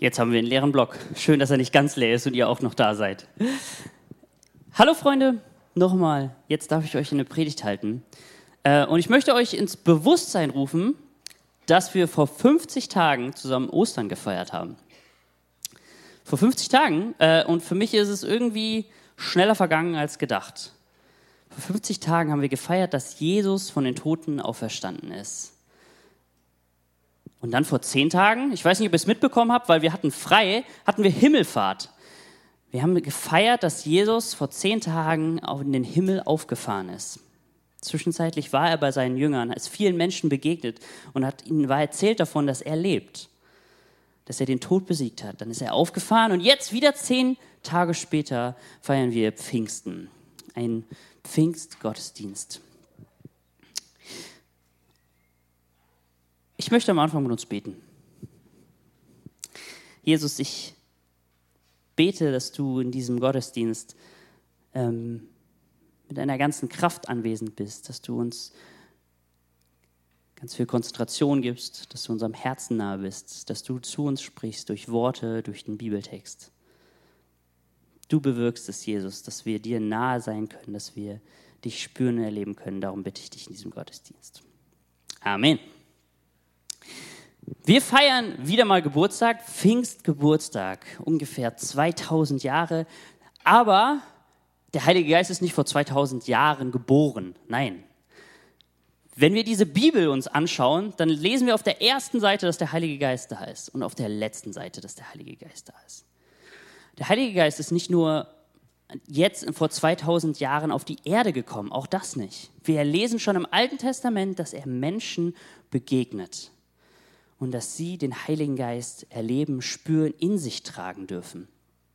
Jetzt haben wir einen leeren Block. Schön, dass er nicht ganz leer ist und ihr auch noch da seid. Hallo Freunde, nochmal. Jetzt darf ich euch eine Predigt halten. Und ich möchte euch ins Bewusstsein rufen, dass wir vor 50 Tagen zusammen Ostern gefeiert haben. Vor 50 Tagen. Und für mich ist es irgendwie schneller vergangen als gedacht. Vor 50 Tagen haben wir gefeiert, dass Jesus von den Toten auferstanden ist. Und dann vor 10 Tagen, ich weiß nicht, ob ihr es mitbekommen habt, weil wir hatten frei, hatten wir Himmelfahrt. Wir haben gefeiert, dass Jesus vor 10 Tagen in den Himmel aufgefahren ist. Zwischenzeitlich war er bei seinen Jüngern, ist vielen Menschen begegnet und ihnen war erzählt davon, dass er lebt, dass er den Tod besiegt hat. Dann ist er aufgefahren und jetzt wieder 10 Tage später feiern wir Pfingsten, ein Pfingstgottesdienst. Ich möchte am Anfang mit uns beten. Jesus, ich bete, dass du in diesem Gottesdienst mit deiner ganzen Kraft anwesend bist, dass du uns ganz viel Konzentration gibst, dass du unserem Herzen nahe bist, dass du zu uns sprichst durch Worte, durch den Bibeltext. Du bewirkst es, Jesus, dass wir dir nahe sein können, dass wir dich spüren und erleben können. Darum bitte ich dich in diesem Gottesdienst. Amen. Wir feiern wieder mal Geburtstag, Pfingstgeburtstag, ungefähr 2000 Jahre. Aber der Heilige Geist ist nicht vor 2000 Jahren geboren. Nein. Wenn wir diese Bibel uns anschauen, dann lesen wir auf der ersten Seite, dass der Heilige Geist da ist und auf der letzten Seite, dass der Heilige Geist da ist. Der Heilige Geist ist nicht nur jetzt vor 2000 Jahren auf die Erde gekommen, auch das nicht. Wir lesen schon im Alten Testament, dass er Menschen begegnet und dass sie den Heiligen Geist erleben, spüren, in sich tragen dürfen.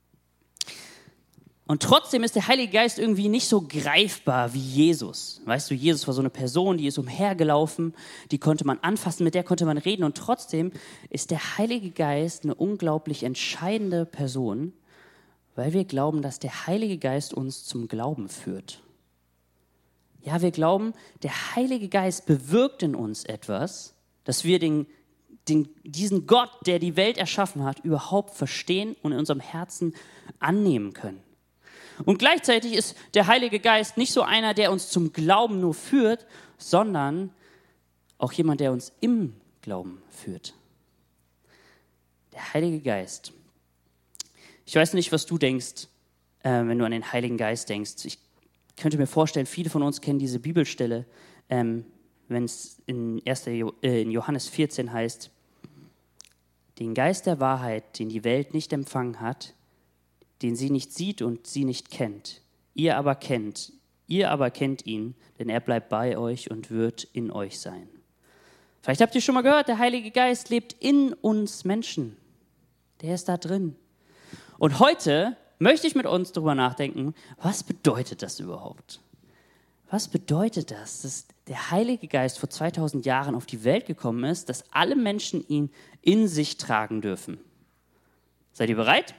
Und trotzdem ist der Heilige Geist irgendwie nicht so greifbar wie Jesus. Weißt du, Jesus war so eine Person, die ist umhergelaufen, die konnte man anfassen, mit der konnte man reden. Und trotzdem ist der Heilige Geist eine unglaublich entscheidende Person, weil wir glauben, dass der Heilige Geist uns zum Glauben führt. Ja, wir glauben, der Heilige Geist bewirkt in uns etwas, dass wir diesen Gott, der die Welt erschaffen hat, überhaupt verstehen und in unserem Herzen annehmen können. Und gleichzeitig ist der Heilige Geist nicht so einer, der uns zum Glauben nur führt, sondern auch jemand, der uns im Glauben führt. Der Heilige Geist. Ich weiß nicht, was du denkst, wenn du an den Heiligen Geist denkst. Ich könnte mir vorstellen, viele von uns kennen diese Bibelstelle, wenn es in Johannes 14 heißt, den Geist der Wahrheit, den die Welt nicht empfangen hat, den sie nicht sieht und sie nicht kennt. Ihr aber kennt ihn, denn er bleibt bei euch und wird in euch sein. Vielleicht habt ihr schon mal gehört, der Heilige Geist lebt in uns Menschen. Der ist da drin. Und heute möchte ich mit uns darüber nachdenken, was bedeutet das überhaupt? Was bedeutet das, dass der Heilige Geist vor 2000 Jahren auf die Welt gekommen ist, dass alle Menschen ihn in sich tragen dürfen? Seid ihr bereit?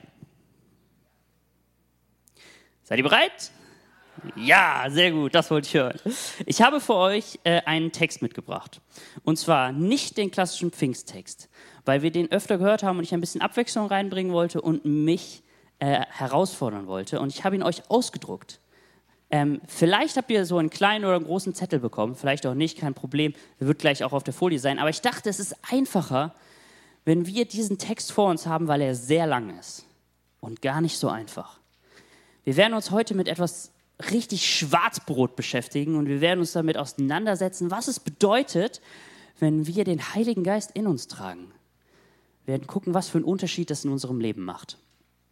Seid ihr bereit? Ja, sehr gut, das wollte ich hören. Ich habe für euch einen Text mitgebracht. Und zwar nicht den klassischen Pfingsttext, weil wir den öfter gehört haben und ich ein bisschen Abwechslung reinbringen wollte und mich herausfordern wollte. Und ich habe ihn euch ausgedruckt. Vielleicht habt ihr so einen kleinen oder einen großen Zettel bekommen, vielleicht auch nicht, kein Problem. Der wird gleich auch auf der Folie sein. Aber ich dachte, es ist einfacher, wenn wir diesen Text vor uns haben, weil er sehr lang ist und gar nicht so einfach. Wir werden uns heute mit etwas richtig Schwarzbrot beschäftigen und wir werden uns damit auseinandersetzen, was es bedeutet, wenn wir den Heiligen Geist in uns tragen. Wir werden gucken, was für einen Unterschied das in unserem Leben macht.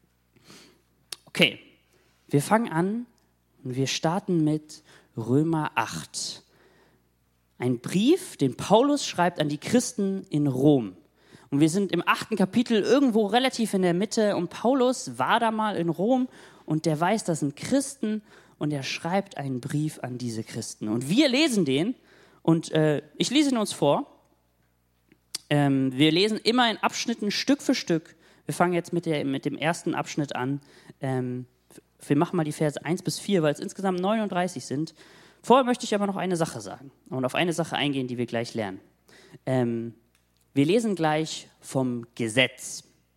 Okay, wir fangen an und wir starten mit Römer 8. Ein Brief, den Paulus schreibt an die Christen in Rom. Und wir sind im 8. Kapitel irgendwo relativ in der Mitte und Paulus war da mal in Rom und der weiß, das sind Christen und er schreibt einen Brief an diese Christen. Und wir lesen den und ich lese ihn uns vor. Wir lesen immer in Abschnitten Stück für Stück. Wir fangen jetzt mit dem ersten Abschnitt an. Wir machen mal die Verse 1 bis 4, weil es insgesamt 39 sind. Vorher möchte ich aber noch eine Sache sagen und auf eine Sache eingehen, die wir gleich lernen. Wir lesen gleich vom Gesetz.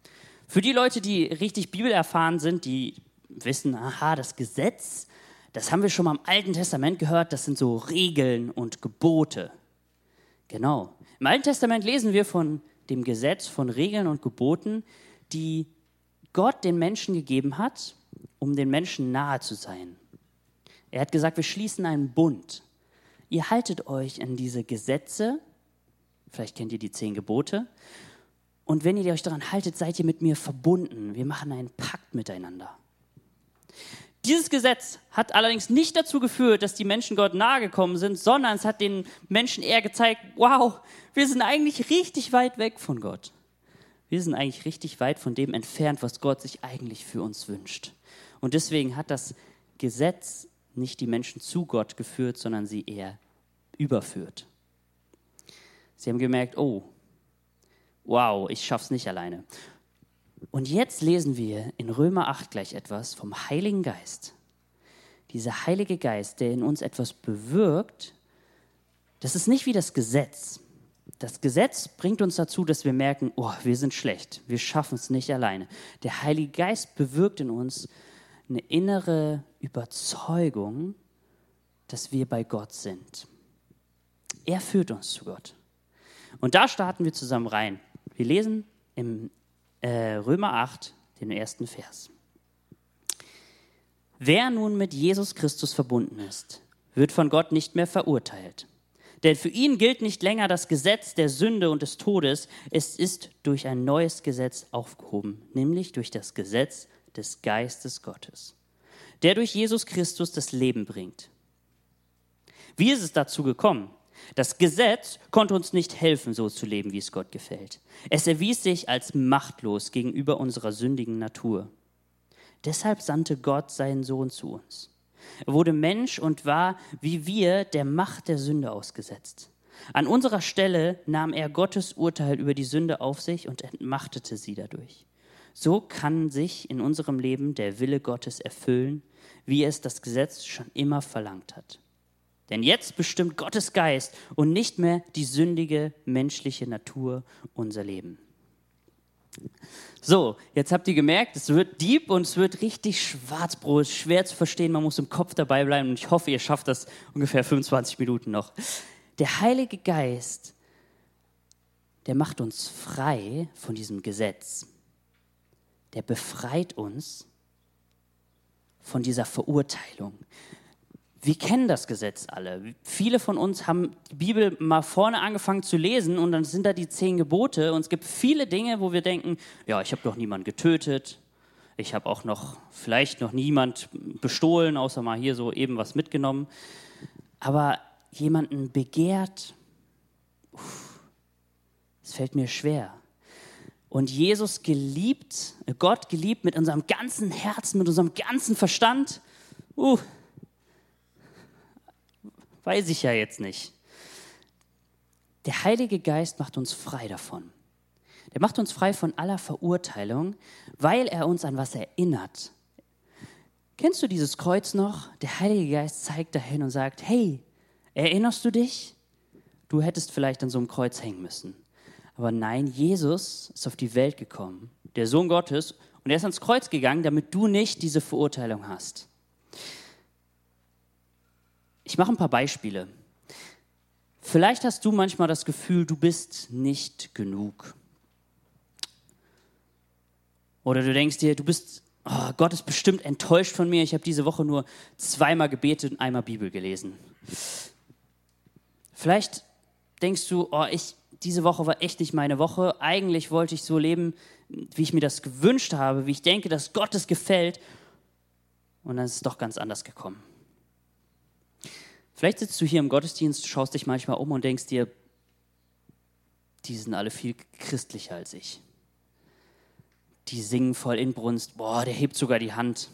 Für die Leute, die richtig bibelerfahren sind, die wissen, aha, das Gesetz, das haben wir schon mal im Alten Testament gehört, das sind so Regeln und Gebote. Genau. Im Alten Testament lesen wir von dem Gesetz, von Regeln und Geboten, die Gott den Menschen gegeben hat, um den Menschen nahe zu sein. Er hat gesagt, wir schließen einen Bund. Ihr haltet euch an diese Gesetze, vielleicht kennt ihr die 10 Gebote, und wenn ihr euch daran haltet, seid ihr mit mir verbunden. Wir machen einen Pakt miteinander. Dieses Gesetz hat allerdings nicht dazu geführt, dass die Menschen Gott nahe gekommen sind, sondern es hat den Menschen eher gezeigt, wow, wir sind eigentlich richtig weit weg von Gott. Wir sind eigentlich richtig weit von dem entfernt, was Gott sich eigentlich für uns wünscht. Und deswegen hat das Gesetz nicht die Menschen zu Gott geführt, sondern sie eher überführt. Sie haben gemerkt, oh, wow, ich schaff's nicht alleine. Und jetzt lesen wir in Römer 8 gleich etwas vom Heiligen Geist. Dieser Heilige Geist, der in uns etwas bewirkt, das ist nicht wie das Gesetz. Das Gesetz bringt uns dazu, dass wir merken, oh, wir sind schlecht, wir schaffen es nicht alleine. Der Heilige Geist bewirkt in uns eine innere Überzeugung, dass wir bei Gott sind. Er führt uns zu Gott. Und da starten wir zusammen rein. Wir lesen im Römer 8, den ersten Vers. Wer nun mit Jesus Christus verbunden ist, wird von Gott nicht mehr verurteilt. Denn für ihn gilt nicht länger das Gesetz der Sünde und des Todes. Es ist durch ein neues Gesetz aufgehoben, nämlich durch das Gesetz des Geistes Gottes, der durch Jesus Christus das Leben bringt. Wie ist es dazu gekommen? Das Gesetz konnte uns nicht helfen, so zu leben, wie es Gott gefällt. Es erwies sich als machtlos gegenüber unserer sündigen Natur. Deshalb sandte Gott seinen Sohn zu uns. Er wurde Mensch und war, wie wir, der Macht der Sünde ausgesetzt. An unserer Stelle nahm er Gottes Urteil über die Sünde auf sich und entmachtete sie dadurch. So kann sich in unserem Leben der Wille Gottes erfüllen, wie es das Gesetz schon immer verlangt hat. Denn jetzt bestimmt Gottes Geist und nicht mehr die sündige menschliche Natur unser Leben. So, jetzt habt ihr gemerkt, es wird deep und es wird richtig Schwarzbrot, schwer zu verstehen, man muss im Kopf dabei bleiben und ich hoffe, ihr schafft das ungefähr 25 Minuten noch. Der Heilige Geist, der macht uns frei von diesem Gesetz. Der befreit uns von dieser Verurteilung. Wir kennen das Gesetz alle. Viele von uns haben die Bibel mal vorne angefangen zu lesen und dann sind da die 10 Gebote und es gibt viele Dinge, wo wir denken, ja, ich habe doch niemanden getötet, ich habe auch vielleicht noch niemand bestohlen, außer mal hier so eben was mitgenommen. Aber jemanden begehrt, es fällt mir schwer. Und Jesus geliebt, Gott geliebt mit unserem ganzen Herzen, mit unserem ganzen Verstand, weiß ich ja jetzt nicht. Der Heilige Geist macht uns frei davon. Der macht uns frei von aller Verurteilung, weil er uns an was erinnert. Kennst du dieses Kreuz noch? Der Heilige Geist zeigt dahin und sagt, hey, erinnerst du dich? Du hättest vielleicht an so einem Kreuz hängen müssen. Aber nein, Jesus ist auf die Welt gekommen, der Sohn Gottes, und er ist ans Kreuz gegangen, damit du nicht diese Verurteilung hast. Ich mache ein paar Beispiele. Vielleicht hast du manchmal das Gefühl, du bist nicht genug. Oder du denkst dir, Gott ist bestimmt enttäuscht von mir. Ich habe diese Woche nur 2-mal gebetet und 1-mal Bibel gelesen. Vielleicht denkst du, diese Woche war echt nicht meine Woche. Eigentlich wollte ich so leben, wie ich mir das gewünscht habe, wie ich denke, dass Gott es gefällt. Und dann ist es doch ganz anders gekommen. Vielleicht sitzt du hier im Gottesdienst, schaust dich manchmal um und denkst dir, die sind alle viel christlicher als ich. Die singen voll Inbrunst, der hebt sogar die Hand.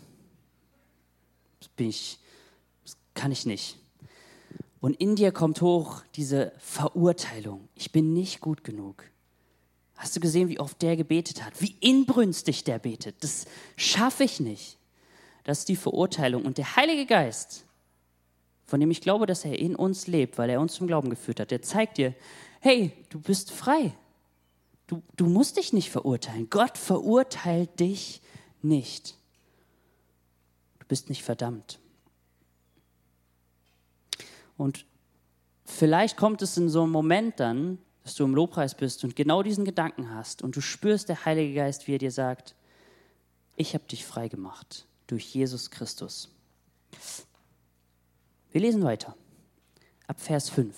Das kann ich nicht. Und in dir kommt hoch diese Verurteilung. Ich bin nicht gut genug. Hast du gesehen, wie oft der gebetet hat? Wie inbrünstig der betet. Das schaffe ich nicht. Das ist die Verurteilung. Und der Heilige Geist, von dem ich glaube, dass er in uns lebt, weil er uns zum Glauben geführt hat, der zeigt dir, hey, du bist frei. Du musst dich nicht verurteilen. Gott verurteilt dich nicht. Du bist nicht verdammt. Und vielleicht kommt es in so einem Moment dann, dass du im Lobpreis bist und genau diesen Gedanken hast und du spürst der Heilige Geist, wie er dir sagt, ich habe dich frei gemacht durch Jesus Christus. Wir lesen weiter, ab Vers 5.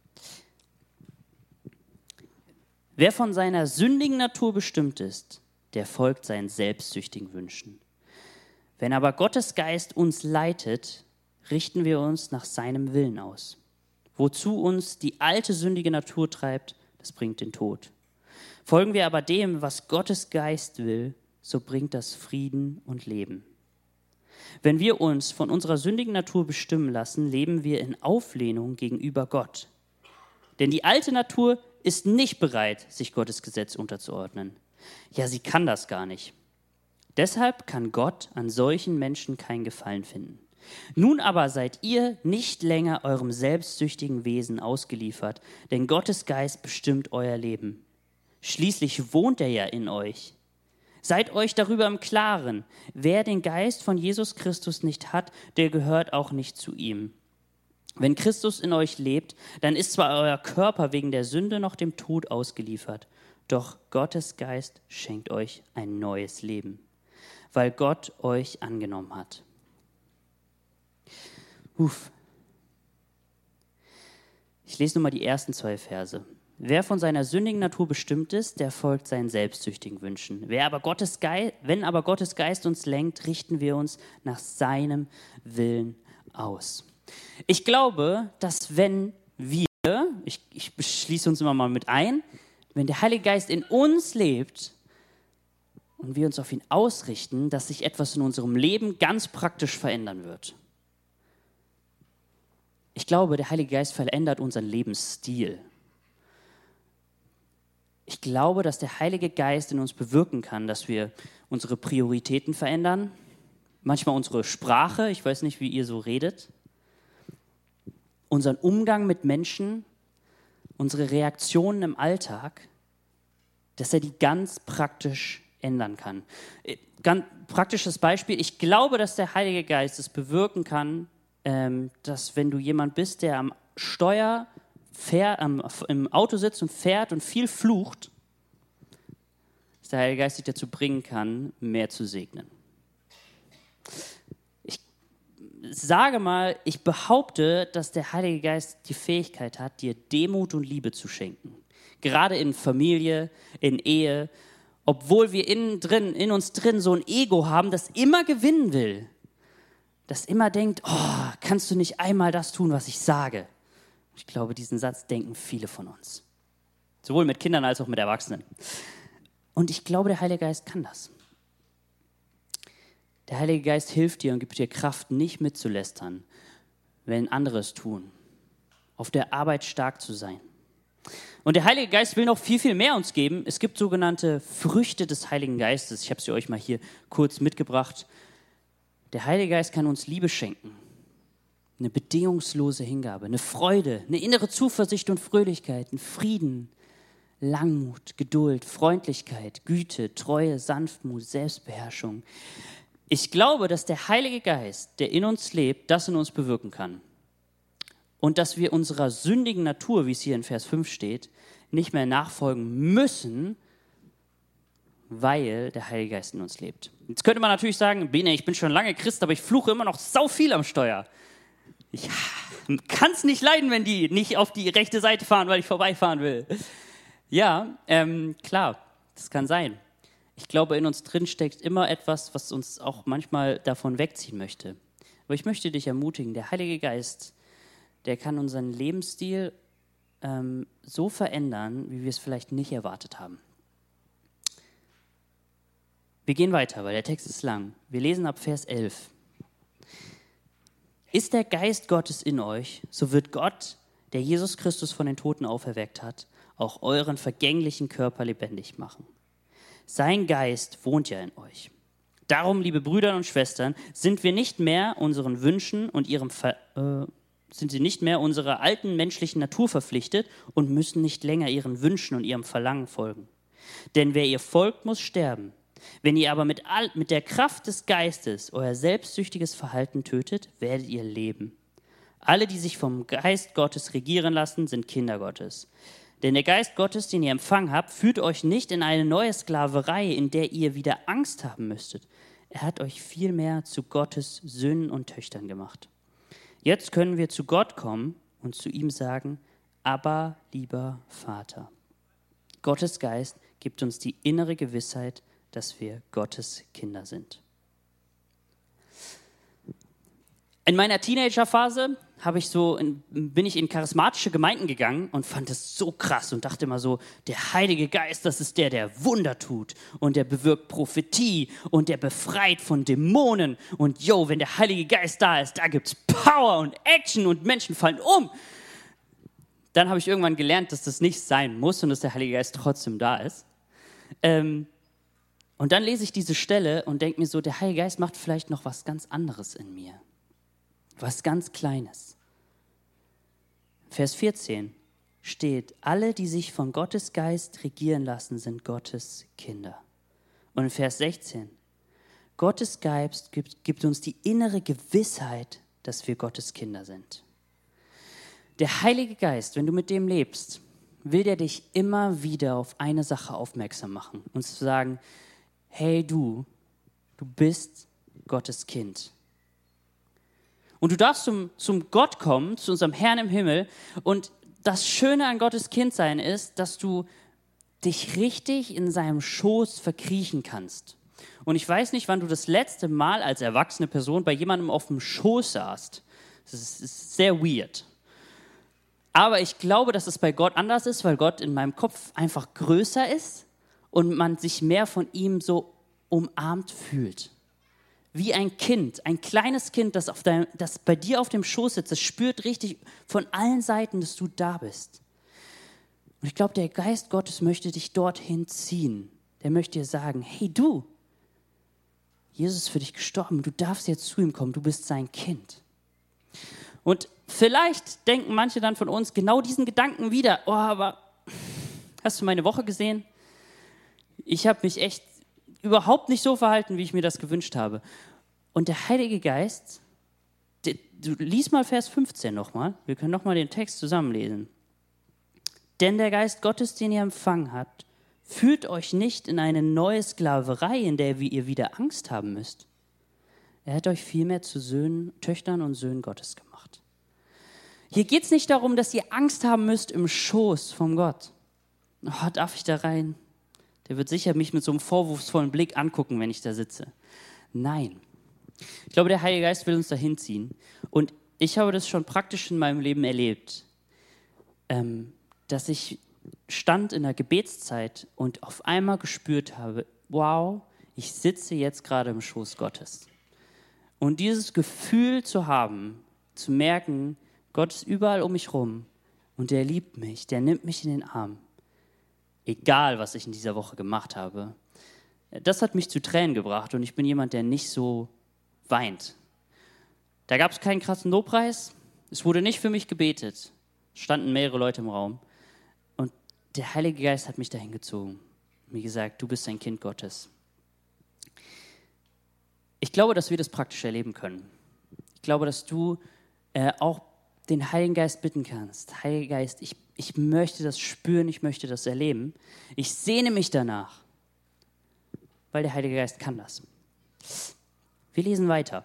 Wer von seiner sündigen Natur bestimmt ist, der folgt seinen selbstsüchtigen Wünschen. Wenn aber Gottes Geist uns leitet, richten wir uns nach seinem Willen aus. Wozu uns die alte sündige Natur treibt, das bringt den Tod. Folgen wir aber dem, was Gottes Geist will, so bringt das Frieden und Leben. Wenn wir uns von unserer sündigen Natur bestimmen lassen, leben wir in Auflehnung gegenüber Gott. Denn die alte Natur ist nicht bereit, sich Gottes Gesetz unterzuordnen. Ja, sie kann das gar nicht. Deshalb kann Gott an solchen Menschen keinen Gefallen finden. Nun aber seid ihr nicht länger eurem selbstsüchtigen Wesen ausgeliefert, denn Gottes Geist bestimmt euer Leben. Schließlich wohnt er ja in euch. Seid euch darüber im Klaren, wer den Geist von Jesus Christus nicht hat, der gehört auch nicht zu ihm. Wenn Christus in euch lebt, dann ist zwar euer Körper wegen der Sünde noch dem Tod ausgeliefert, doch Gottes Geist schenkt euch ein neues Leben, weil Gott euch angenommen hat. Ich lese nur mal die ersten 2 Verse. Wer von seiner sündigen Natur bestimmt ist, der folgt seinen selbstsüchtigen Wünschen. Wenn aber Gottes Geist uns lenkt, richten wir uns nach seinem Willen aus. Ich glaube, dass wenn wir, ich schließe uns immer mal mit ein, wenn der Heilige Geist in uns lebt und wir uns auf ihn ausrichten, dass sich etwas in unserem Leben ganz praktisch verändern wird. Ich glaube, der Heilige Geist verändert unseren Lebensstil. Ich glaube, dass der Heilige Geist in uns bewirken kann, dass wir unsere Prioritäten verändern, manchmal unsere Sprache, ich weiß nicht, wie ihr so redet, unseren Umgang mit Menschen, unsere Reaktionen im Alltag, dass er die ganz praktisch ändern kann. Ganz praktisches Beispiel, ich glaube, dass der Heilige Geist es bewirken kann, dass wenn du jemand bist, der am Steuer im Auto sitzt und fährt und viel flucht, dass der Heilige Geist dich dazu bringen kann, mehr zu segnen. Ich behaupte, dass der Heilige Geist die Fähigkeit hat, dir Demut und Liebe zu schenken. Gerade in Familie, in Ehe, obwohl wir in uns drin so ein Ego haben, das immer gewinnen will. Das immer denkt, oh, kannst du nicht einmal das tun, was ich sage? Ich glaube, diesen Satz denken viele von uns. Sowohl mit Kindern als auch mit Erwachsenen. Und ich glaube, der Heilige Geist kann das. Der Heilige Geist hilft dir und gibt dir Kraft, nicht mitzulästern, wenn andere es tun. Auf der Arbeit stark zu sein. Und der Heilige Geist will noch viel, viel mehr uns geben. Es gibt sogenannte Früchte des Heiligen Geistes. Ich habe sie euch mal hier kurz mitgebracht. Der Heilige Geist kann uns Liebe schenken. Eine bedingungslose Hingabe, eine Freude, eine innere Zuversicht und Fröhlichkeit, ein Frieden, Langmut, Geduld, Freundlichkeit, Güte, Treue, Sanftmut, Selbstbeherrschung. Ich glaube, dass der Heilige Geist, der in uns lebt, das in uns bewirken kann. Und dass wir unserer sündigen Natur, wie es hier in Vers 5 steht, nicht mehr nachfolgen müssen, weil der Heilige Geist in uns lebt. Jetzt könnte man natürlich sagen, Bene, ich bin schon lange Christ, aber ich fluche immer noch sau viel am Steuer. Ich kann es nicht leiden, wenn die nicht auf die rechte Seite fahren, weil ich vorbeifahren will. Ja, klar, das kann sein. Ich glaube, in uns drin steckt immer etwas, was uns auch manchmal davon wegziehen möchte. Aber ich möchte dich ermutigen, der Heilige Geist, der kann unseren Lebensstil so verändern, wie wir es vielleicht nicht erwartet haben. Wir gehen weiter, weil der Text ist lang. Wir lesen ab Vers 11. Ist der Geist Gottes in euch, so wird Gott, der Jesus Christus von den Toten auferweckt hat, auch euren vergänglichen Körper lebendig machen. Sein Geist wohnt ja in euch. Darum, liebe Brüder und Schwestern, sind wir nicht mehr unseren Wünschen und sind sie nicht mehr unserer alten menschlichen Natur verpflichtet und müssen nicht länger ihren Wünschen und ihrem Verlangen folgen. Denn wer ihr folgt, muss sterben. Wenn ihr aber mit der Kraft des Geistes euer selbstsüchtiges Verhalten tötet, werdet ihr leben. Alle, die sich vom Geist Gottes regieren lassen, sind Kinder Gottes. Denn der Geist Gottes, den ihr empfangen habt, führt euch nicht in eine neue Sklaverei, in der ihr wieder Angst haben müsstet. Er hat euch vielmehr zu Gottes Söhnen und Töchtern gemacht. Jetzt können wir zu Gott kommen und zu ihm sagen, aber lieber Vater. Gottes Geist gibt uns die innere Gewissheit, dass wir Gottes Kinder sind. In meiner Teenagerphase bin ich in charismatische Gemeinden gegangen und fand es so krass und dachte immer so, der Heilige Geist, das ist der Wunder tut und der bewirkt Prophetie und der befreit von Dämonen und wenn der Heilige Geist da ist, da gibt's Power und Action und Menschen fallen um. Dann habe ich irgendwann gelernt, dass das nicht sein muss und dass der Heilige Geist trotzdem da ist. Und dann lese ich diese Stelle und denke mir so, der Heilige Geist macht vielleicht noch was ganz anderes in mir. Was ganz Kleines. Vers 14 steht, alle, die sich von Gottes Geist regieren lassen, sind Gottes Kinder. Und in Vers 16, Gottes Geist gibt uns die innere Gewissheit, dass wir Gottes Kinder sind. Der Heilige Geist, wenn du mit dem lebst, will der dich immer wieder auf eine Sache aufmerksam machen und zu sagen, hey du bist Gottes Kind. Und du darfst zum Gott kommen, zu unserem Herrn im Himmel. Und das Schöne an Gottes Kindsein ist, dass du dich richtig in seinem Schoß verkriechen kannst. Und ich weiß nicht, wann du das letzte Mal als erwachsene Person bei jemandem auf dem Schoß saßt. Das ist sehr weird. Aber ich glaube, dass es bei Gott anders ist, weil Gott in meinem Kopf einfach größer ist und man sich mehr von ihm so umarmt fühlt. Wie ein Kind, ein kleines Kind, das bei dir auf dem Schoß sitzt, das spürt richtig von allen Seiten, dass du da bist. Und ich glaube, der Geist Gottes möchte dich dorthin ziehen. Der möchte dir sagen, hey du, Jesus ist für dich gestorben, du darfst jetzt zu ihm kommen, du bist sein Kind. Und vielleicht denken manche dann von uns genau diesen Gedanken wieder, aber hast du meine Woche gesehen? Ich habe mich echt überhaupt nicht so verhalten, wie ich mir das gewünscht habe. Und der Heilige Geist, du lies mal Vers 15 nochmal, wir können nochmal den Text zusammenlesen. Denn der Geist Gottes, den ihr empfangen habt, führt euch nicht in eine neue Sklaverei, in der ihr wieder Angst haben müsst. Er hat euch vielmehr zu Töchtern und Söhnen Gottes gemacht. Hier geht es nicht darum, dass ihr Angst haben müsst im Schoß von Gott. Oh, darf ich da rein? Der wird sicher mich mit so einem vorwurfsvollen Blick angucken, wenn ich da sitze. Nein. Ich glaube, der Heilige Geist will uns dahin ziehen. Und ich habe das schon praktisch in meinem Leben erlebt, dass ich stand in der Gebetszeit und auf einmal gespürt habe, wow, ich sitze jetzt gerade im Schoß Gottes. Und dieses Gefühl zu haben, zu merken, Gott ist überall um mich rum und der liebt mich, der nimmt mich in den Arm. Egal, was ich in dieser Woche gemacht habe. Das hat mich zu Tränen gebracht und ich bin jemand, der nicht so weint. Da gab es keinen krassen Lobpreis, es wurde nicht für mich gebetet, es standen mehrere Leute im Raum und der Heilige Geist hat mich dahin gezogen und mir gesagt, du bist ein Kind Gottes. Ich glaube, dass wir das praktisch erleben können. Ich glaube, dass du auch den Heiligen Geist bitten kannst. Heiliger Geist, ich möchte das spüren, ich möchte das erleben. Ich sehne mich danach, weil der Heilige Geist kann das. Wir lesen weiter.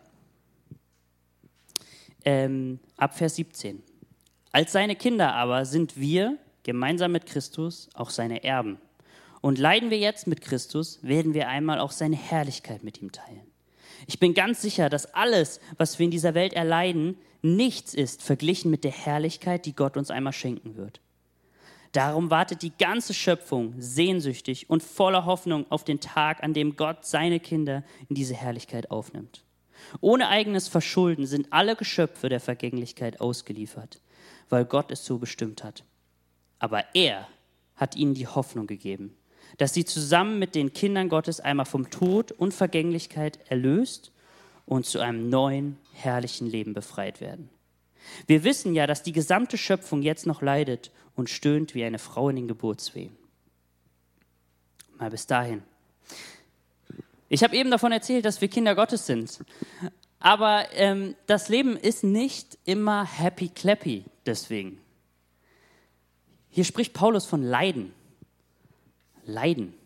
Ab Vers 17. Als seine Kinder aber sind wir, gemeinsam mit Christus, auch seine Erben. Und leiden wir jetzt mit Christus, werden wir einmal auch seine Herrlichkeit mit ihm teilen. Ich bin ganz sicher, dass alles, was wir in dieser Welt erleiden, nichts ist verglichen mit der Herrlichkeit, die Gott uns einmal schenken wird. Darum wartet die ganze Schöpfung sehnsüchtig und voller Hoffnung auf den Tag, an dem Gott seine Kinder in diese Herrlichkeit aufnimmt. Ohne eigenes Verschulden sind alle Geschöpfe der Vergänglichkeit ausgeliefert, weil Gott es so bestimmt hat. Aber er hat ihnen die Hoffnung gegeben, dass sie zusammen mit den Kindern Gottes einmal vom Tod und Vergänglichkeit erlöst und zu einem neuen, herrlichen Leben befreit werden. Wir wissen ja, dass die gesamte Schöpfung jetzt noch leidet und stöhnt wie eine Frau in den Geburtswehen. Mal bis dahin. Ich habe eben davon erzählt, dass wir Kinder Gottes sind. Aber das Leben ist nicht immer happy clappy deswegen. Hier spricht Paulus von Leiden. Leiden.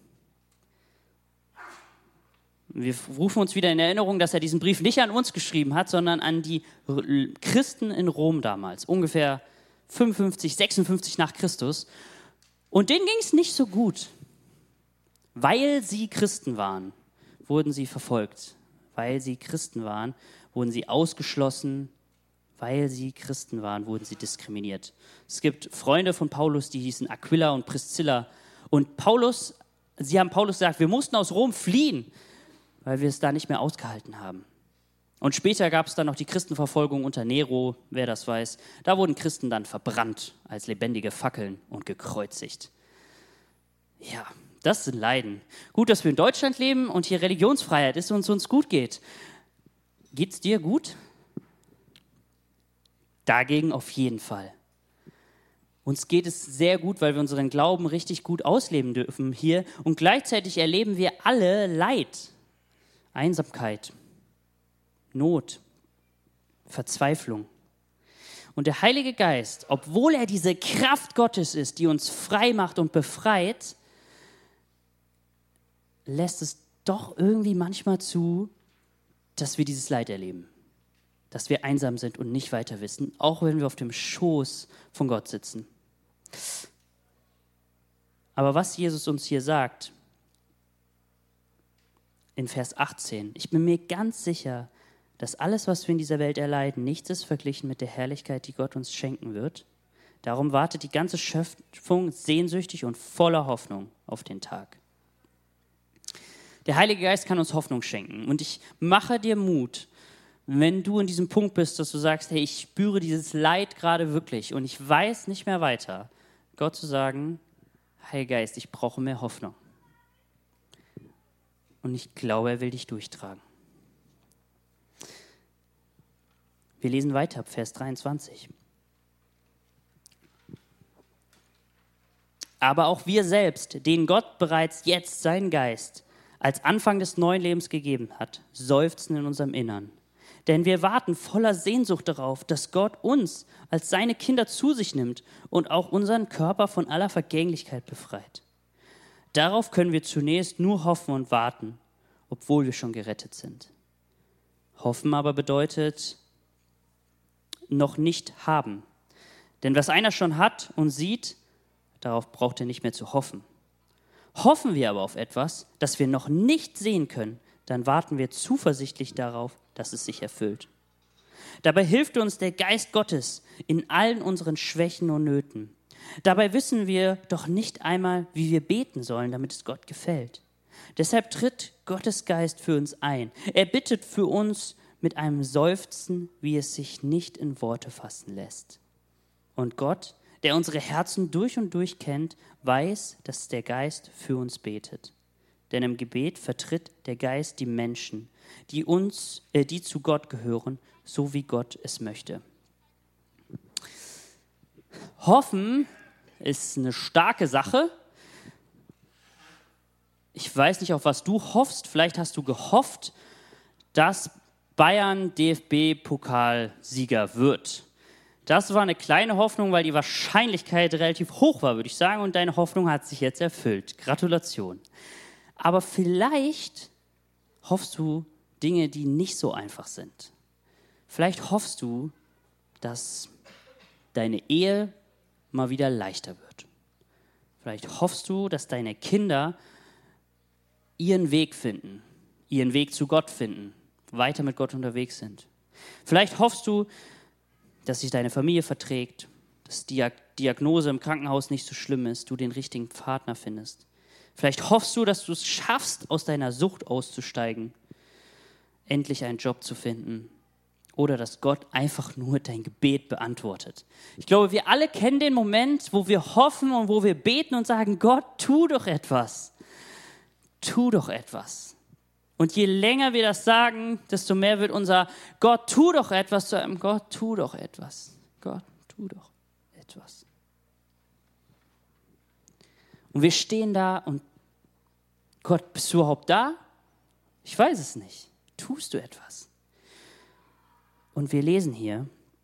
Wir rufen uns wieder in Erinnerung, dass er diesen Brief nicht an uns geschrieben hat, sondern an die Christen in Rom damals, ungefähr 55, 56 nach Christus. Und denen ging es nicht so gut. Weil sie Christen waren, wurden sie verfolgt. Weil sie Christen waren, wurden sie ausgeschlossen. Weil sie Christen waren, wurden sie diskriminiert. Es gibt Freunde von Paulus, die hießen Aquila und Priscilla. Und sie haben Paulus gesagt, wir mussten aus Rom fliehen, weil wir es da nicht mehr ausgehalten haben. Und später gab es dann noch die Christenverfolgung unter Nero, wer das weiß. Da wurden Christen dann verbrannt als lebendige Fackeln und gekreuzigt. Ja, das sind Leiden. Gut, dass wir in Deutschland leben und hier Religionsfreiheit ist und es uns gut geht. Geht's dir gut? Dagegen auf jeden Fall. Uns geht es sehr gut, weil wir unseren Glauben richtig gut ausleben dürfen hier. Und gleichzeitig erleben wir alle Leid, Einsamkeit, Not, Verzweiflung. Und der Heilige Geist, obwohl er diese Kraft Gottes ist, die uns frei macht und befreit, lässt es doch irgendwie manchmal zu, dass wir dieses Leid erleben. Dass wir einsam sind und nicht weiter wissen, auch wenn wir auf dem Schoß von Gott sitzen. Aber was Jesus uns hier sagt, in Vers 18, ich bin mir ganz sicher, dass alles, was wir in dieser Welt erleiden, nichts ist verglichen mit der Herrlichkeit, die Gott uns schenken wird. Darum wartet die ganze Schöpfung sehnsüchtig und voller Hoffnung auf den Tag. Der Heilige Geist kann uns Hoffnung schenken. Und ich mache dir Mut, wenn du in diesem Punkt bist, dass du sagst, hey, ich spüre dieses Leid gerade wirklich und ich weiß nicht mehr weiter, Gott zu sagen, Heiliger Geist, ich brauche mehr Hoffnung. Und ich glaube, er will dich durchtragen. Wir lesen weiter, Vers 23. Aber auch wir selbst, denen Gott bereits jetzt seinen Geist als Anfang des neuen Lebens gegeben hat, seufzen in unserem Innern. Denn wir warten voller Sehnsucht darauf, dass Gott uns als seine Kinder zu sich nimmt und auch unseren Körper von aller Vergänglichkeit befreit. Darauf können wir zunächst nur hoffen und warten, obwohl wir schon gerettet sind. Hoffen aber bedeutet noch nicht haben. Denn was einer schon hat und sieht, darauf braucht er nicht mehr zu hoffen. Hoffen wir aber auf etwas, das wir noch nicht sehen können, dann warten wir zuversichtlich darauf, dass es sich erfüllt. Dabei hilft uns der Geist Gottes in allen unseren Schwächen und Nöten. Dabei wissen wir doch nicht einmal, wie wir beten sollen, damit es Gott gefällt. Deshalb tritt Gottes Geist für uns ein. Er bittet für uns mit einem Seufzen, wie es sich nicht in Worte fassen lässt. Und Gott, der unsere Herzen durch und durch kennt, weiß, dass der Geist für uns betet. Denn im Gebet vertritt der Geist die Menschen, die zu Gott gehören, so wie Gott es möchte. Hoffen ist eine starke Sache. Ich weiß nicht, auf was du hoffst. Vielleicht hast du gehofft, dass Bayern DFB-Pokalsieger wird. Das war eine kleine Hoffnung, weil die Wahrscheinlichkeit relativ hoch war, würde ich sagen. Und deine Hoffnung hat sich jetzt erfüllt. Gratulation. Aber vielleicht hoffst du Dinge, die nicht so einfach sind. Vielleicht hoffst du, dass deine Ehe mal wieder leichter wird. Vielleicht hoffst du, dass deine Kinder ihren Weg finden, ihren Weg zu Gott finden, weiter mit Gott unterwegs sind. Vielleicht hoffst du, dass sich deine Familie verträgt, dass die Diagnose im Krankenhaus nicht so schlimm ist, du den richtigen Partner findest. Vielleicht hoffst du, dass du es schaffst, aus deiner Sucht auszusteigen, endlich einen Job zu finden oder dass Gott einfach nur dein Gebet beantwortet. Ich glaube, wir alle kennen den Moment, wo wir hoffen und wo wir beten und sagen, Gott, tu doch etwas. Tu doch etwas. Und je länger wir das sagen, desto mehr wird unser Gott, tu doch etwas zu einem Gott, tu doch etwas. Gott, tu doch etwas. Und wir stehen da und Gott, bist du überhaupt da? Ich weiß es nicht. Tust du etwas? Und wir lesen hier,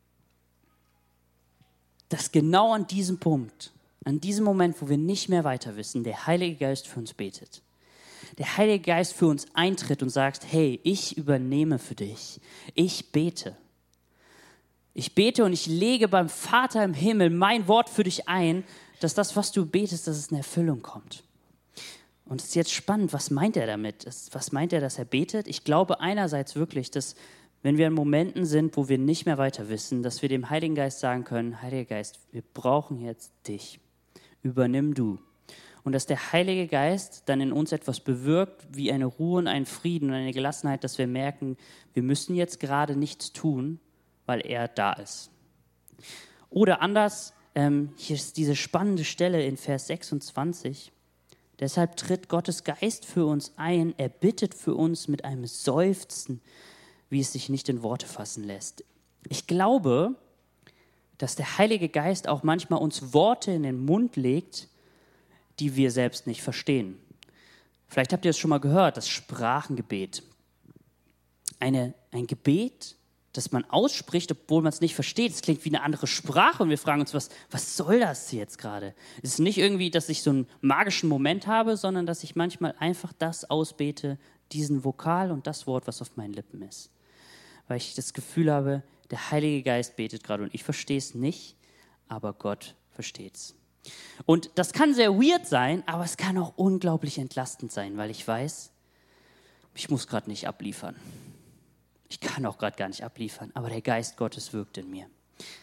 dass genau an diesem Punkt, an diesem Moment, wo wir nicht mehr weiter wissen, der Heilige Geist für uns betet. Der Heilige Geist für uns eintritt und sagt, hey, ich übernehme für dich. Ich bete. Ich bete und ich lege beim Vater im Himmel mein Wort für dich ein, dass das, was du betest, dass es in Erfüllung kommt. Und es ist jetzt spannend, was meint er damit? Was meint er, dass er betet? Ich glaube einerseits wirklich, dass wenn wir in Momenten sind, wo wir nicht mehr weiter wissen, dass wir dem Heiligen Geist sagen können, Heiliger Geist, wir brauchen jetzt dich. Übernimm du. Und dass der Heilige Geist dann in uns etwas bewirkt, wie eine Ruhe und einen Frieden und eine Gelassenheit, dass wir merken, wir müssen jetzt gerade nichts tun, weil er da ist. Oder anders, hier ist diese spannende Stelle in Vers 26. Deshalb tritt Gottes Geist für uns ein, er bittet für uns mit einem Seufzen, wie es sich nicht in Worte fassen lässt. Ich glaube, dass der Heilige Geist auch manchmal uns Worte in den Mund legt, die wir selbst nicht verstehen. Vielleicht habt ihr es schon mal gehört, das Sprachengebet. Ein Gebet, das man ausspricht, obwohl man es nicht versteht. Es klingt wie eine andere Sprache und wir fragen uns, was soll das jetzt gerade? Es ist nicht irgendwie, dass ich so einen magischen Moment habe, sondern dass ich manchmal einfach das ausbete, diesen Vokal und das Wort, was auf meinen Lippen ist. Weil ich das Gefühl habe, der Heilige Geist betet gerade und ich verstehe es nicht, aber Gott versteht es. Und das kann sehr weird sein, aber es kann auch unglaublich entlastend sein, weil ich weiß, ich muss gerade nicht abliefern. Ich kann auch gerade gar nicht abliefern, aber der Geist Gottes wirkt in mir.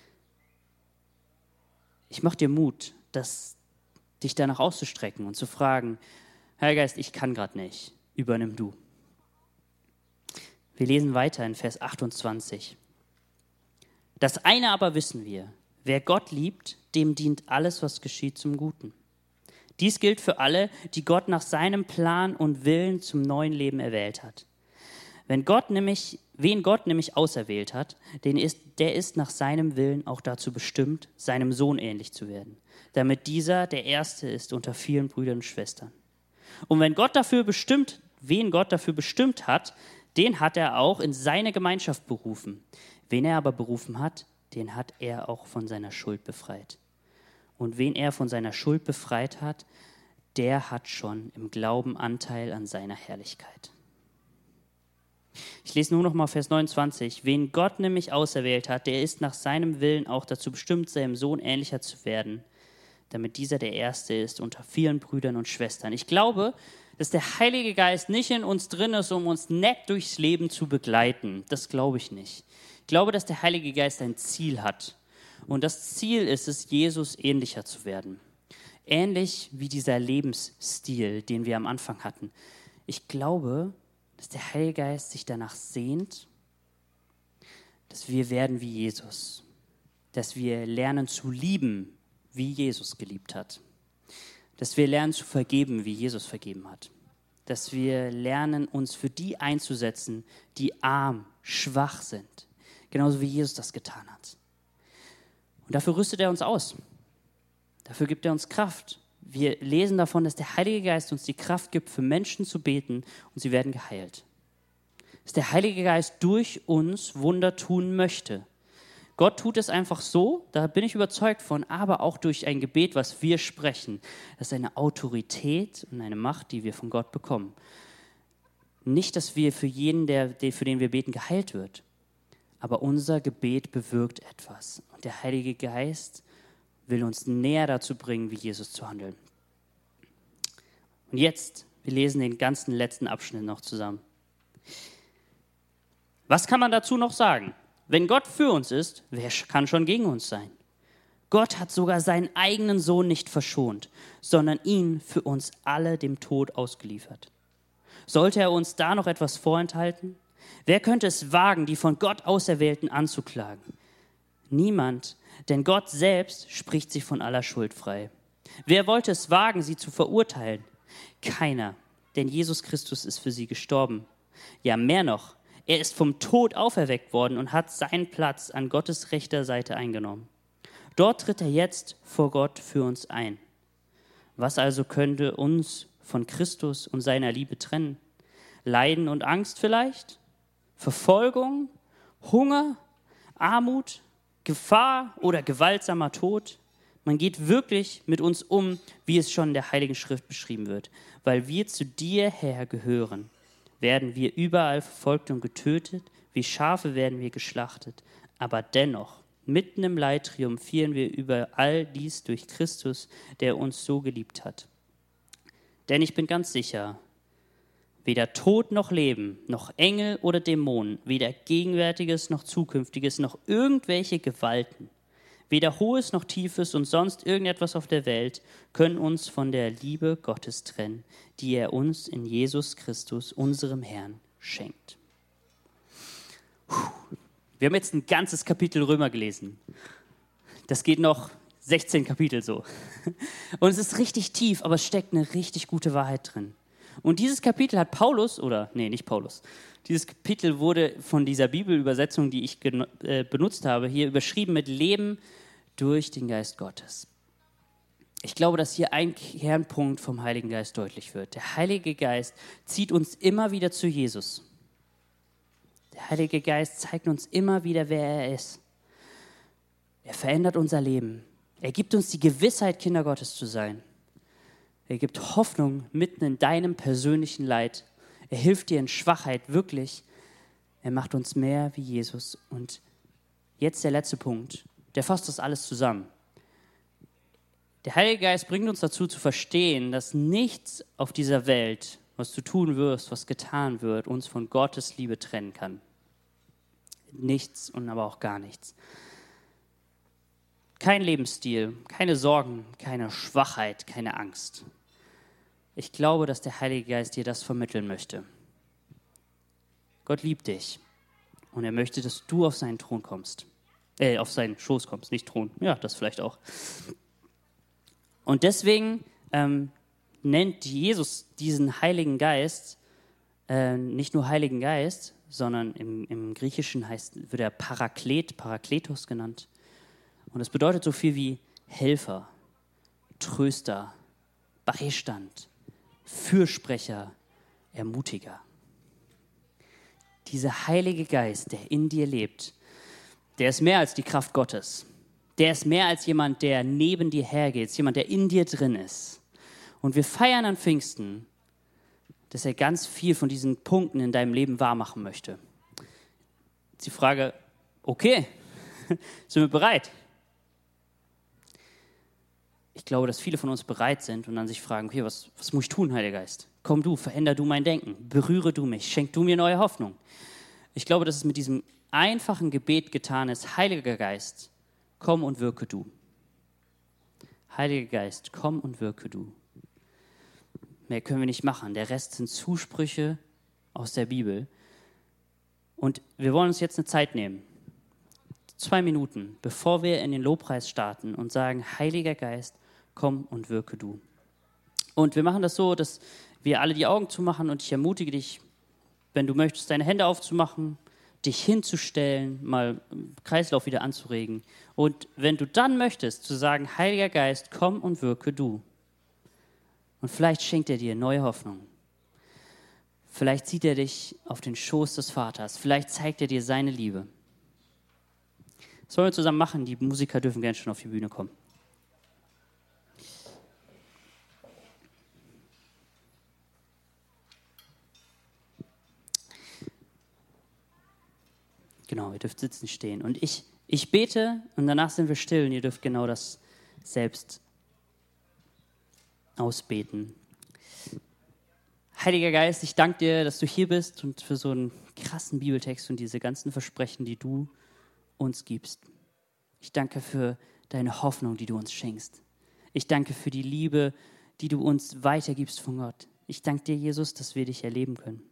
Ich mache dir Mut, dich danach auszustrecken und zu fragen, Heiliger Geist, ich kann gerade nicht, übernimm du. Wir lesen weiter in Vers 28. Das eine aber wissen wir, wer Gott liebt, dem dient alles, was geschieht, zum Guten. Dies gilt für alle, die Gott nach seinem Plan und Willen zum neuen Leben erwählt hat. Wen Gott nämlich auserwählt hat, der ist nach seinem Willen auch dazu bestimmt, seinem Sohn ähnlich zu werden, damit dieser der Erste ist unter vielen Brüdern und Schwestern. Und wen Gott dafür bestimmt hat, den hat er auch in seine Gemeinschaft berufen. Wen er aber berufen hat, den hat er auch von seiner Schuld befreit. Und wen er von seiner Schuld befreit hat, der hat schon im Glauben Anteil an seiner Herrlichkeit. Ich lese nur noch mal Vers 29. Wen Gott nämlich auserwählt hat, der ist nach seinem Willen auch dazu bestimmt, seinem Sohn ähnlicher zu werden, damit dieser der Erste ist unter vielen Brüdern und Schwestern. Ich glaube, dass der Heilige Geist nicht in uns drin ist, um uns nett durchs Leben zu begleiten. Das glaube ich nicht. Ich glaube, dass der Heilige Geist ein Ziel hat. Und das Ziel ist es, Jesus ähnlicher zu werden. Ähnlich wie dieser Lebensstil, den wir am Anfang hatten. Ich glaube, dass der Heilige Geist sich danach sehnt, dass wir werden wie Jesus. Dass wir lernen zu lieben, wie Jesus geliebt hat. Dass wir lernen zu vergeben, wie Jesus vergeben hat. Dass wir lernen, uns für die einzusetzen, die arm, schwach sind. Genauso wie Jesus das getan hat. Und dafür rüstet er uns aus. Dafür gibt er uns Kraft. Wir lesen davon, dass der Heilige Geist uns die Kraft gibt, für Menschen zu beten und sie werden geheilt. Dass der Heilige Geist durch uns Wunder tun möchte. Gott tut es einfach so, da bin ich überzeugt von, aber auch durch ein Gebet, was wir sprechen. Das ist eine Autorität und eine Macht, die wir von Gott bekommen. Nicht, dass wir für jeden, für den wir beten, geheilt wird. Aber unser Gebet bewirkt etwas. Und der Heilige Geist will uns näher dazu bringen, wie Jesus zu handeln. Und jetzt, wir lesen den ganzen letzten Abschnitt noch zusammen. Was kann man dazu noch sagen? Wenn Gott für uns ist, wer kann schon gegen uns sein? Gott hat sogar seinen eigenen Sohn nicht verschont, sondern ihn für uns alle dem Tod ausgeliefert. Sollte er uns da noch etwas vorenthalten? Wer könnte es wagen, die von Gott Auserwählten anzuklagen? Niemand, denn Gott selbst spricht sie von aller Schuld frei. Wer wollte es wagen, sie zu verurteilen? Keiner, denn Jesus Christus ist für sie gestorben. Ja, mehr noch, er ist vom Tod auferweckt worden und hat seinen Platz an Gottes rechter Seite eingenommen. Dort tritt er jetzt vor Gott für uns ein. Was also könnte uns von Christus und seiner Liebe trennen? Leiden und Angst vielleicht? Verfolgung? Hunger? Armut? Gefahr oder gewaltsamer Tod? Man geht wirklich mit uns um, wie es schon in der Heiligen Schrift beschrieben wird. Weil wir zu dir, Herr, gehören, werden wir überall verfolgt und getötet, wie Schafe werden wir geschlachtet. Aber dennoch, mitten im Leid triumphieren wir über all dies durch Christus, der uns so geliebt hat. Denn ich bin ganz sicher, weder Tod noch Leben, noch Engel oder Dämonen, weder Gegenwärtiges noch Zukünftiges, noch irgendwelche Gewalten, weder Hohes noch Tiefes und sonst irgendetwas auf der Welt können uns von der Liebe Gottes trennen, die er uns in Jesus Christus, unserem Herrn, schenkt. Wir haben jetzt ein ganzes Kapitel Römer gelesen. Das geht noch 16 Kapitel so. Und es ist richtig tief, aber es steckt eine richtig gute Wahrheit drin. Und dieses Kapitel hat dieses Kapitel wurde von dieser Bibelübersetzung, die ich benutzt habe, hier überschrieben mit Leben durch den Geist Gottes. Ich glaube, dass hier ein Kernpunkt vom Heiligen Geist deutlich wird. Der Heilige Geist zieht uns immer wieder zu Jesus. Der Heilige Geist zeigt uns immer wieder, wer er ist. Er verändert unser Leben. Er gibt uns die Gewissheit, Kinder Gottes zu sein. Er gibt Hoffnung mitten in deinem persönlichen Leid. Er hilft dir in Schwachheit, wirklich. Er macht uns mehr wie Jesus. Und jetzt der letzte Punkt, der fasst das alles zusammen. Der Heilige Geist bringt uns dazu zu verstehen, dass nichts auf dieser Welt, was du tun wirst, was getan wird, uns von Gottes Liebe trennen kann. Nichts und aber auch gar nichts. Kein Lebensstil, keine Sorgen, keine Schwachheit, keine Angst. Ich glaube, dass der Heilige Geist dir das vermitteln möchte. Gott liebt dich und er möchte, dass du auf seinen Thron kommst. Auf seinen Schoß kommst, nicht Thron. Ja, das vielleicht auch. Und deswegen nennt Jesus diesen Heiligen Geist nicht nur Heiligen Geist, sondern im Griechischen wird er Parakletos genannt. Und es bedeutet so viel wie Helfer, Tröster, Beistand, Fürsprecher, Ermutiger. Dieser Heilige Geist, der in dir lebt, der ist mehr als die Kraft Gottes. Der ist mehr als jemand, der neben dir hergeht, jemand, der in dir drin ist. Und wir feiern an Pfingsten, dass er ganz viel von diesen Punkten in deinem Leben wahrmachen möchte. Jetzt die Frage, okay, sind wir bereit? Ich glaube, dass viele von uns bereit sind und dann sich fragen, okay, was muss ich tun, Heiliger Geist? Komm du, veränder du mein Denken, berühre du mich, schenk du mir neue Hoffnung. Ich glaube, dass es mit diesem einfachen Gebet getan ist, Heiliger Geist, komm und wirke du. Heiliger Geist, komm und wirke du. Mehr können wir nicht machen. Der Rest sind Zusprüche aus der Bibel. Und wir wollen uns jetzt eine Zeit nehmen, 2 Minuten, bevor wir in den Lobpreis starten und sagen, Heiliger Geist, komm und wirke du. Und wir machen das so, dass wir alle die Augen zumachen und ich ermutige dich, wenn du möchtest, deine Hände aufzumachen, dich hinzustellen, mal im Kreislauf wieder anzuregen. Und wenn du dann möchtest, zu sagen, Heiliger Geist, komm und wirke du. Und vielleicht schenkt er dir neue Hoffnung. Vielleicht zieht er dich auf den Schoß des Vaters. Vielleicht zeigt er dir seine Liebe. Das wollen wir zusammen machen. Die Musiker dürfen gerne schon auf die Bühne kommen. Genau, ihr dürft sitzen, stehen. Und ich bete und danach sind wir still und ihr dürft genau das selbst ausbeten. Heiliger Geist, ich danke dir, dass du hier bist und für so einen krassen Bibeltext und diese ganzen Versprechen, die du uns gibst. Ich danke für deine Hoffnung, die du uns schenkst. Ich danke für die Liebe, die du uns weitergibst von Gott. Ich danke dir, Jesus, dass wir dich erleben können.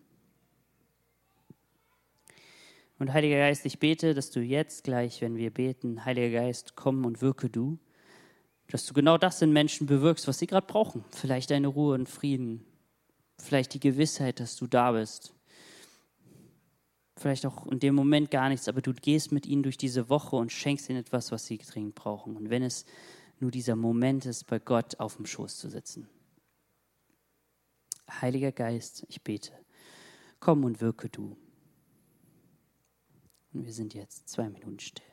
Und Heiliger Geist, ich bete, dass du jetzt gleich, wenn wir beten, Heiliger Geist, komm und wirke du, dass du genau das in Menschen bewirkst, was sie gerade brauchen. Vielleicht deine Ruhe und Frieden, vielleicht die Gewissheit, dass du da bist. Vielleicht auch in dem Moment gar nichts, aber du gehst mit ihnen durch diese Woche und schenkst ihnen etwas, was sie dringend brauchen. Und wenn es nur dieser Moment ist, bei Gott auf dem Schoß zu sitzen. Heiliger Geist, ich bete, komm und wirke du. Und wir sind jetzt 2 Minuten still.